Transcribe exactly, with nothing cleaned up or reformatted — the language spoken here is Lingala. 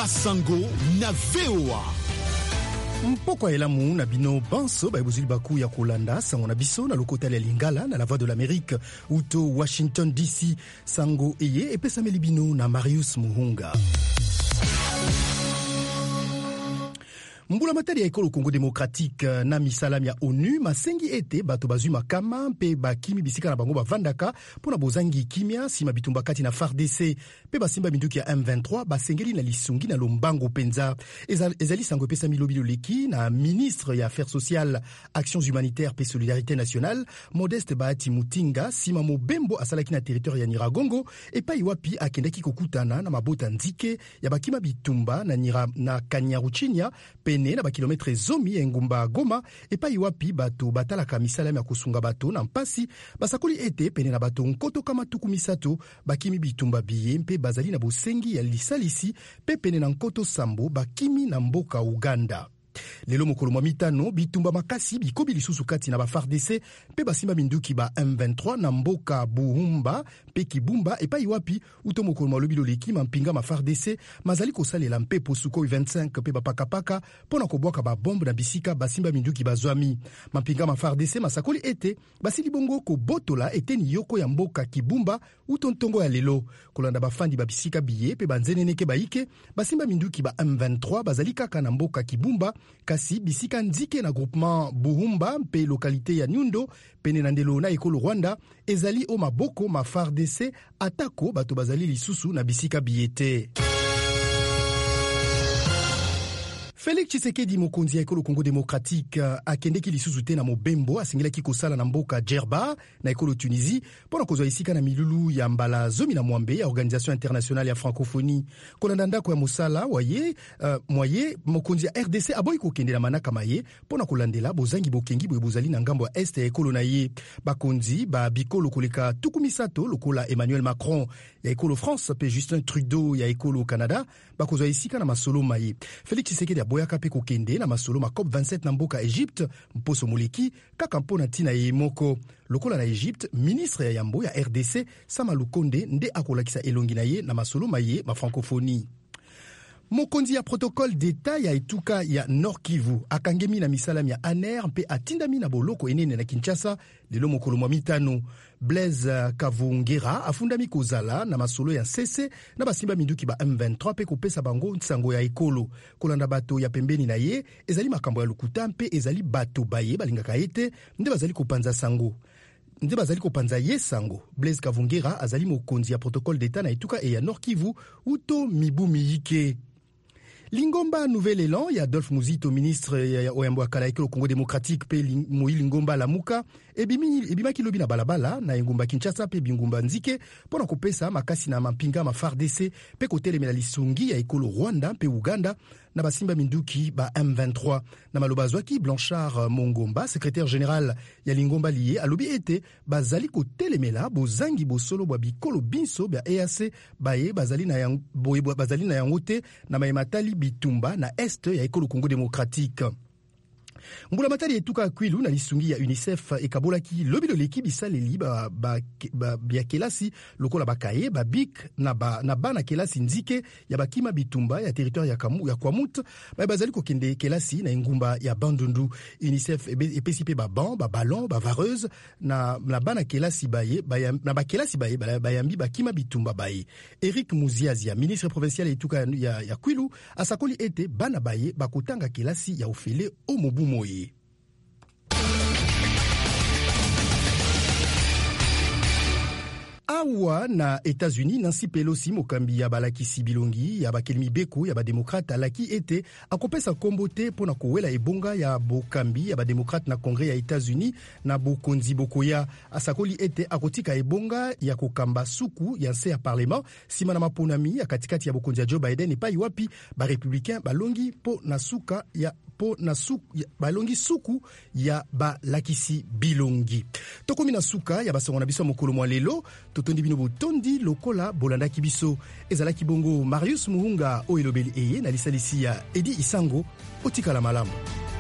Basango na V O A. Mpoko ya elamu na bino banso baibuzili baku ya kolanda sango na biso na lokotali ya Lingala na la Voix de l'Amérique uto Washington D C. Sango eye epesameli bino na Marius Muhunga. Mbula matari ya ekolo Congo Démocratique na misalam ya ONU masengi ete bato bazwi makama mpe bakimi bisika na bango bavandaka pona bozangi kimia sima bitumba kati na F A R D C pe basimba binduki ya M vingt-trois basengeli na lisungi na lombango penza ezali sango epesa milobi loleki na ministre ya Affaires sociales, Actions humanitaires pe Solidarité nationale Modeste Bahati Mutinga sima mobembo asalaki na territoire ya Nyiragongo epai wapi akendaki kokutana na mabota nzike ya bakima bitumba na, Nira, na Kanyaruchinya pe na bakilometre zomi ya ngumba Goma epai wapi bato batalaka misalami ya kusunga bato na mpasi basakoli ete pene na bato nkoto kama tuku misato bakimi bitumba biye mpe bazali na bosengi ya lisalisi pe pene na nkoto sambo bakimi na mboka Uganda. Lelo mokolo mwa mitano bitumba makasi bikobi lisusu kati na ba F A R D C pe basimba minduki ba M vingt-trois na mboka Buhumba pe Kibumba epai wapi uto mokolo mwa lobi loleki mampinga ma F A R D C mazali kosalela mpe posuko vingt-cinq pe bapakapaka pona kobwaka ba bombe na bisika basimba minduki bazwami mampinga ma F A R D C masakoli ete basili bongo ko botola eteni yoko ya mboka Kibumba uto ntongo ya lelo kolanda bafandi ba bisika biye pe banzeneneke baike basimba minduki ba M vingt-trois bazali kaka na mboka Kibumba kasi bisika nzike na groupement Buhumba mpe lokalite ya Nyundo pene na ndelo na ekolo Rwanda ezali o maboko ma F A R D C atako bato bazali lisusu na bisika biyete. Félix Tshisekedi mokonzi ya ekolo Congo Démocratique akendeki lisusu te na mobembo asengelaki kosala na mboka Djerba na ekolo Tunisie pona kozwa isika na milulu ya mbala zomi na mwambe ya Organisation Internationale ya Francophonie kolanda ndako ya mosala waye uh, mwaye mokonzi ya R D C aboyi kokende na manaka maye pona kolandela bozangi bokengi boye bozali na ngambo ya este ya ekolo na ye bakonzi ba bikolo koleka tuku misato lokola Emmanuel Macron ya ekolo France pe Justin Trudeau ya ekolo Canada bakozwa isika na masolo maye. Félix Tshisekedi boyaka pe kokende na masolo ma COP vingt-sept na mboka Egypte mposo moleki kaka mpona ntina ye moko lokola na Egypte ministre ya yambo ya R D C Sama Lukonde nde akolakisa elongi na ye na masolo maye ma francophonie. Mokonzi ya protocole d'État ya etuka ya Nord Kivu akangemi na misalam ya A N R mpe atindami na boloko enene na Kinshasa lelo mokolo mwa mitano. Blaise Kavungera afundami kozala na masolo ya sese na basimba minduki ba M vingt-trois pe kopesa bango nsango ya ekolo kolanda bato ya pembeni na ye ezali makambo ya lukuta mpe ezali bato baye balingaka ete nde bazali kopanza sango nde bazali kopanza ye sango. Blaise Kavungera azali mokonzi ya protocole d'État na etuka e ya Nord Kivu uto mibu miyike. Lingomba Nouvel-Élan ya Adolphe Muzito ministre ya oyambo akala ekolo Congo Démocratique pe Moïli Lingomba Lamuka ebimi ebimaki lobi na balabala na engumba Kinshasa pe bingumba nzike pona kopesa makasi na mampinga ma F A R D C pe kotelemela lisungi ya ekolo Rwanda pe Uganda na basimba minduki ba M vingt-trois na maloba zwaki Blanchard Mongomba secrétaire général ya Lingomba lié alobi ete bazali kotelemela bozangi bosolo bwa bikolo binso ba E A C baye bazali na yang boye bazali na yangote na mayematali bitumba na est ya ekolo Congo Démocratique. Mbula matari etuka kwilu na lisungi ya UNICEF ekabolaki lobi loleki bisaleli ba, ba, ba, ba kelasi lokola bakaye ba bik na ba na bana kelasi nzike ya bakima bitumba ya territoire ya Kamu ya Kwamut ba bazali kokende kelasi na ngumba ya Bandundu. UNICEF epesi pe ba ban ba ballon ba vareuse na na bana kelasi baye ba na ba kelasi baye ba yambi bakima bitumba baye. Eric Muziazia ministre provincial etuka ya, ya kwilu asakoli ete bana baye bakotanga kelasi ya ofele o mobu moye. Awa na États-Unis Nancy Pelosi mokambi ya balakisi bilongi ya bakelimi beko ya bademokrate alaki ete akopesa kombo te pona kowela ebonga ya bokambi ya bademokrate na Congrès ya États-Unis na bokonzi bokoya asakoli ete akotika ebonga ya kokamba suku ya nse ya parlement sima na maponami ya katikati ya bokonzi ya Joe Biden epai wapi ba républicain balongi po na suka ya po na suku ya, balongi suku ya balakisi bilongi tokomi na suka ya basongo na biso mokolo mwa lelo totondi bino botondi lokola bolandaki biso ezalaki bongo Marius Muhunga o elobeli eye na lisalisi ya Edi Isango otikala malamu.